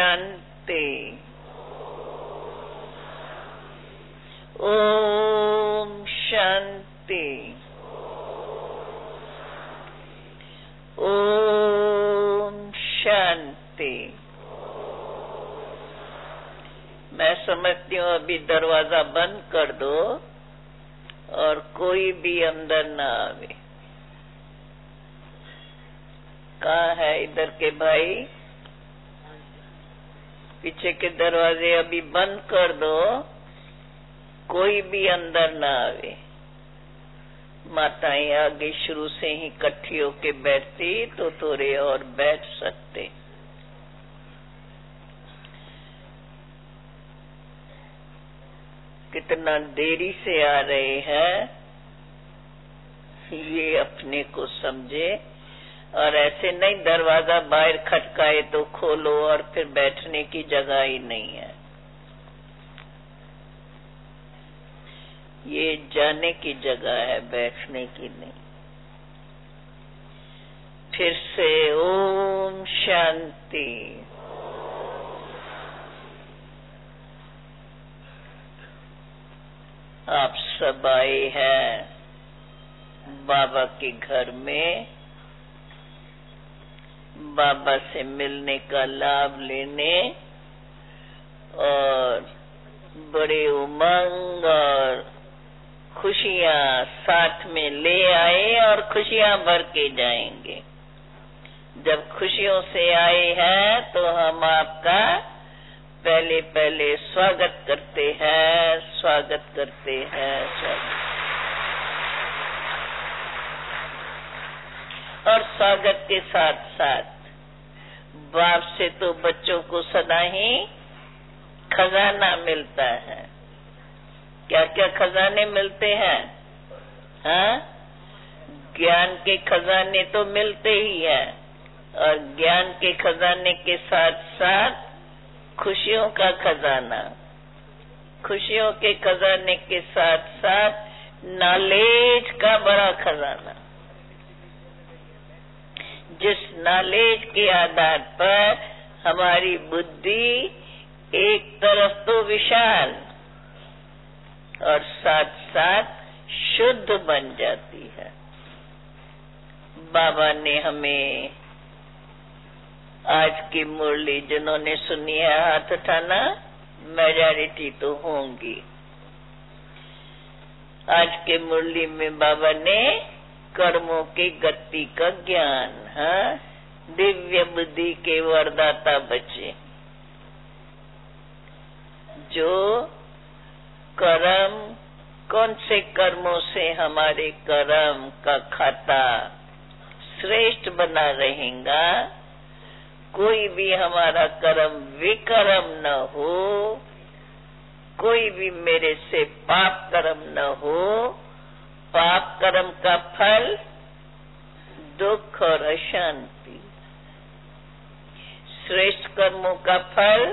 शांति। ओम शांति। ओम शांति। मैं समझती हूँ अभी दरवाजा बंद कर दो और कोई भी अंदर ना आवे। कहाँ है इधर के भाई? पीछे के दरवाजे अभी बंद कर दो, कोई भी अंदर ना आवे। माताएं आगे शुरू से ही इकट्ठी होके बैठती तो थोड़े और बैठ सकते। कितना देरी से आ रहे हैं ये अपने को समझे, और ऐसे नहीं दरवाजा बाहर खटकाए तो खोलो और फिर बैठने की जगह ही नहीं है। ये जाने की जगह है, बैठने की नहीं। फिर से ओम शांति। आप सब आए हैं बाबा के घर में, बाबा से मिलने का लाभ लेने, और बड़े उमंग और खुशियां साथ में ले आए और खुशियां भर के जाएंगे। जब खुशियों से आए हैं तो हम आपका पहले पहले स्वागत करते हैं, स्वागत करते हैं, स्वागत। और स्वागत के साथ साथ बाप से तो बच्चों को सदा ही खजाना मिलता है। क्या क्या खजाने मिलते हैं? हाँ, ज्ञान के खजाने तो मिलते ही हैं, और ज्ञान के खजाने के साथ साथ खुशियों का खजाना, खुशियों के खजाने के साथ साथ नॉलेज का बड़ा खजाना, जिस नॉलेज के आधार पर हमारी बुद्धि एक तरफ तो विशाल और साथ साथ शुद्ध बन जाती है। बाबा ने हमें आज की मुरली जिन्होंने सुनी है हाथ उठाना, मेजॉरिटी तो होंगी। आज के मुरली में बाबा ने कर्मों की गति का ज्ञान, हाँ, दिव्य बुद्धि के वरदाता बच्चे, जो कर्म, कौन से कर्मों से हमारे कर्म का खाता श्रेष्ठ बना रहेगा, कोई भी हमारा कर्म विकर्म न हो, कोई भी मेरे से पाप कर्म न हो। पाप कर्म का फल दुख और अशांति, श्रेष्ठ कर्मों का फल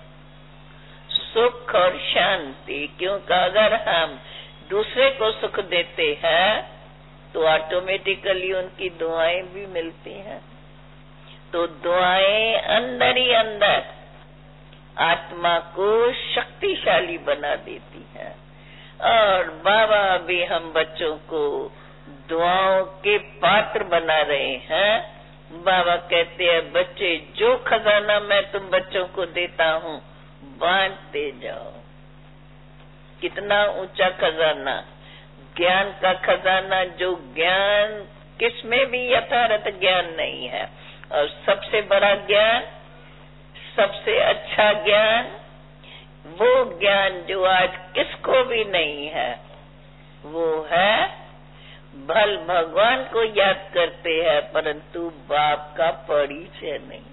सुख और शांति। क्योंकि अगर हम दूसरे को सुख देते हैं तो ऑटोमेटिकली उनकी दुआएं भी मिलती हैं। तो दुआएं अंदर ही अंदर आत्मा को शक्तिशाली बना देती हैं। और बाबा भी हम बच्चों को दुआओं के पात्र बना रहे हैं। बाबा कहते हैं, बच्चे जो खजाना मैं तुम बच्चों को देता हूँ बांटते जाओ। कितना ऊंचा खजाना, ज्ञान का खजाना, जो ज्ञान किसमें भी यथार्थ ज्ञान नहीं है। और सबसे बड़ा ज्ञान, सबसे अच्छा ज्ञान, वो ज्ञान जो आज किसको भी नहीं है, वो है भल भगवान को याद करते हैं परंतु बाप का परिचय नहीं।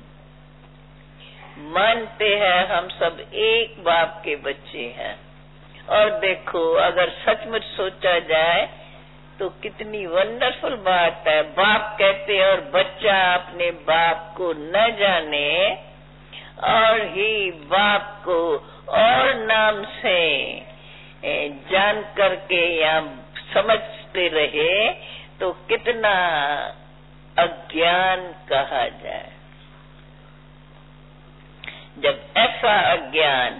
मानते हैं हम सब एक बाप के बच्चे हैं। और देखो, अगर सचमुच सोचा जाए तो कितनी वंडरफुल बात है। बाप कहते और बच्चा अपने बाप को न जाने और ही बाप को और नाम से जान करके या समझते रहे तो कितना अज्ञान कहा जाए। जब ऐसा अज्ञान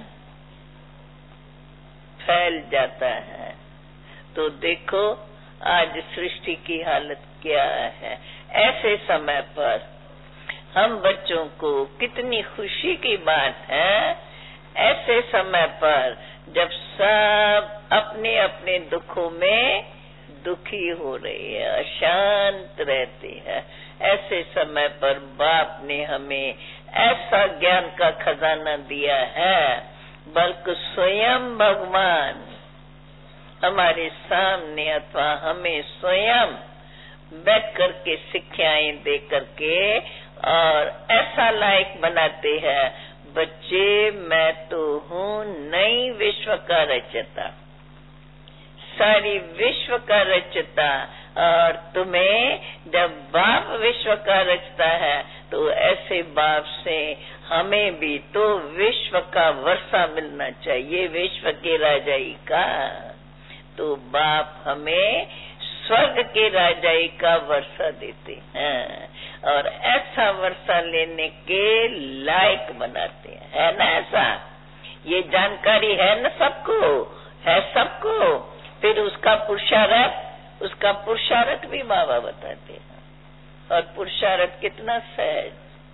फैल जाता है तो देखो आज सृष्टि की हालत क्या है। ऐसे समय पर हम बच्चों को कितनी खुशी की बात है, ऐसे समय पर जब सब अपने अपने दुखों में दुखी हो रही है, अशांत रहती है, ऐसे समय पर बाप ने हमें ऐसा ज्ञान का खजाना दिया है, बल्कि स्वयं भगवान हमारे सामने अथवा हमें स्वयं बैठ करके शिक्षाएं दे करके और ऐसा लायक बनाते हैं, बच्चे मैं तो हूँ नई विश्व का रचता, सारी विश्व का रचता, और तुम्हें जब बाप विश्व का रचता है तो ऐसे बाप से हमें भी तो विश्व का वर्षा मिलना चाहिए, विश्व के राजाई का। तो बाप हमें स्वर्ग के राजाई का वर्षा देते हैं और ऐसा वर्षा लेने के लायक बनाते हैं, है ना? ऐसा ये जानकारी है ना सबको, है सबको। फिर उसका पुरुषार्थ भी बाबा बताते हैं, और पुरुषार्थ कितना सहज,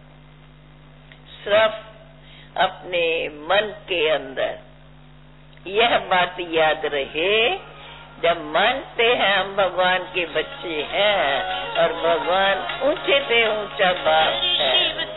सिर्फ अपने मन के अंदर यह बात याद रहे, जब मानते हैं हम भगवान के बच्चे हैं और भगवान ऊंचे से ऊंचा बाप है,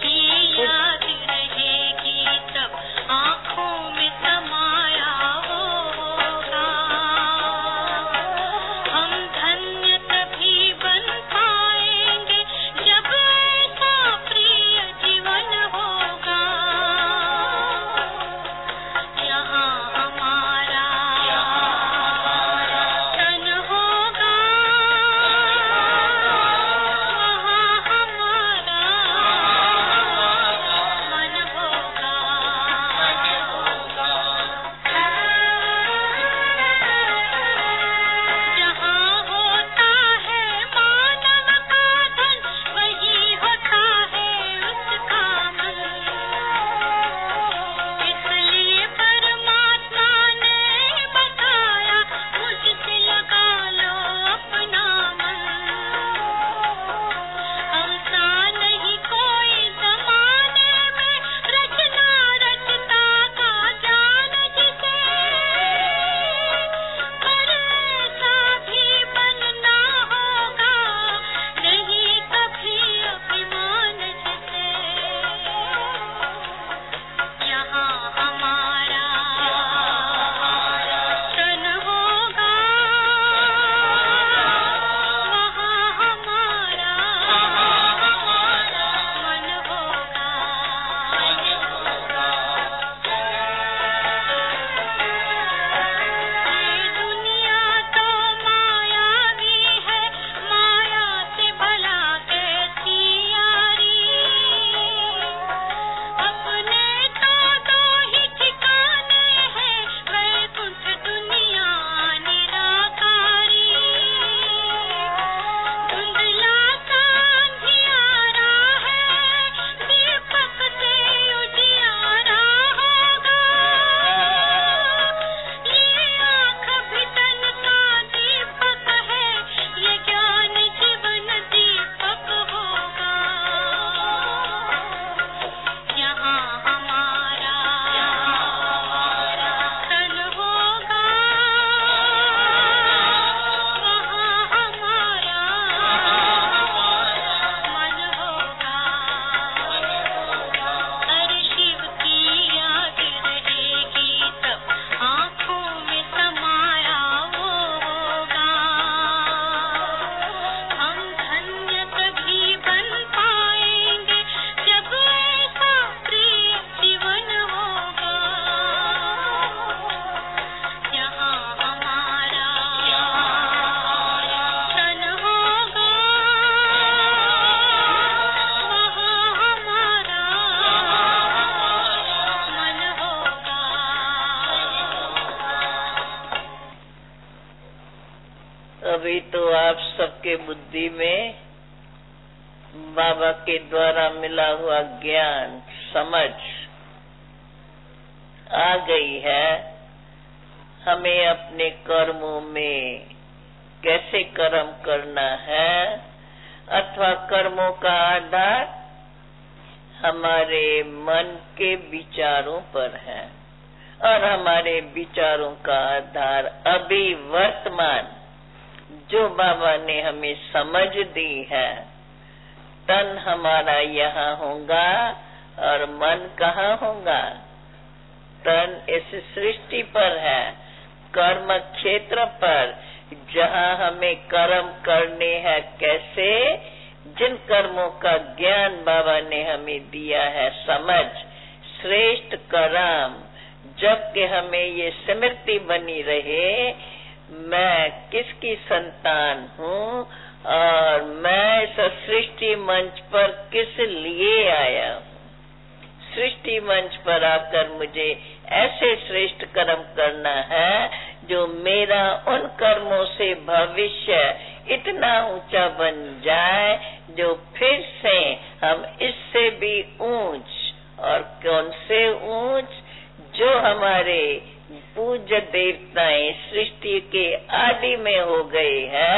अभी तो आप सबके बुद्धि में बाबा के द्वारा मिला हुआ ज्ञान, समझ आ गई है। हमें अपने कर्मों में कैसे कर्म करना है, अथवा कर्मों का आधार हमारे मन के विचारों पर है, और हमारे विचारों का आधार अभी वर्तमान जो बाबा ने हमें समझ दी है। तन हमारा यहाँ होगा और मन कहाँ होगा? तन इस सृष्टि पर है, कर्म क्षेत्र पर, जहाँ हमें कर्म करने हैं। कैसे? जिन कर्मों का ज्ञान बाबा ने हमें दिया है, समझ, श्रेष्ठ कर्म, जबकि हमें ये स्मृति बनी रहे, मैं किसकी संतान हूँ और मैं इस सृष्टि मंच पर किस लिए आया हूँ। सृष्टि मंच पर आकर मुझे ऐसे श्रेष्ठ कर्म करना है जो मेरा उन कर्मों से भविष्य इतना ऊंचा बन जाए, जो फिर से हम इससे भी ऊंच, और कौन से ऊंच? जो हमारे पूज्य देवताएं सृष्टि के आदि में हो गए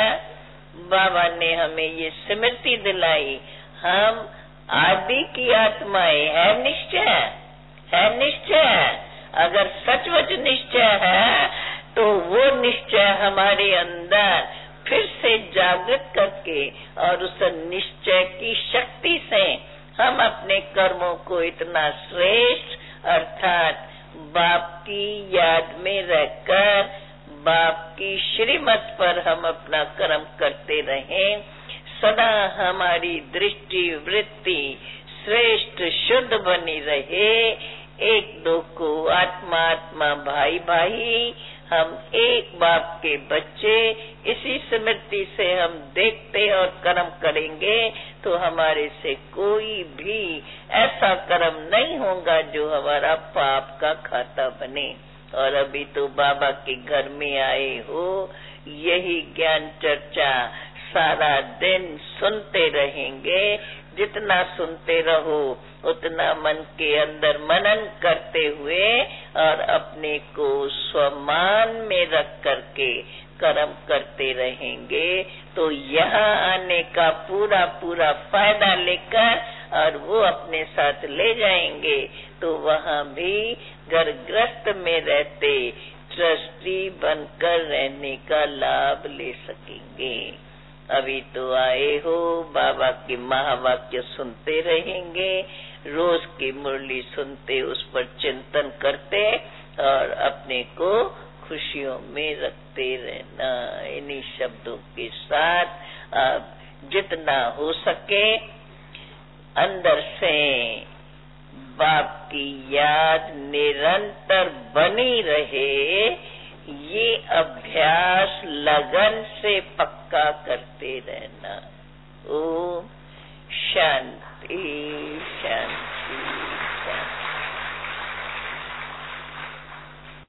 हैं। बाबा ने हमें ये स्मृति दिलाई, हम आदि की आत्माएं है। निश्चय है, निश्चय। अगर सचमुच निश्चय है तो वो निश्चय हमारे अंदर फिर से जागृत करके, और उस निश्चय की शक्ति से हम अपने कर्मों को इतना श्रेष्ठ, अर्थात बाप की याद में रहकर, बाप की श्रीमत पर हम अपना कर्म करते रहें। सदा हमारी दृष्टि वृत्ति श्रेष्ठ शुद्ध बनी रहे। एक दो को आत्मा आत्मा, भाई भाई, हम एक बाप के बच्चे, इसी स्मृति से हम देखते और कर्म करेंगे तो हमारे से कोई भी ऐसा कर्म नहीं होगा जो हमारा पाप का खाता बने। और अभी तो बाबा के घर में आए हो, यही ज्ञान चर्चा सारा दिन सुनते रहेंगे। जितना सुनते रहो उतना मन के अंदर मनन करते हुए और अपने को स्वमान में रख करके कर्म करते रहेंगे, तो यहाँ आने का पूरा पूरा फायदा लेकर और वो अपने साथ ले जाएंगे। तो वहाँ भी घरग्रस्त में रहते ट्रस्टी बनकर रहने का लाभ ले सकेंगे। अभी तो आए हो, बाबा के महावाक्य सुनते रहेंगे, रोज की मुरली सुनते, उस पर चिंतन करते और अपने को खुशियों में रखते रहना। इन्हीं शब्दों के साथ अब जितना हो सके अंदर से बाप की याद निरंतर बनी रहे, ये अभ्यास लगन से पक्का करते रहना। ओम शांति शांति।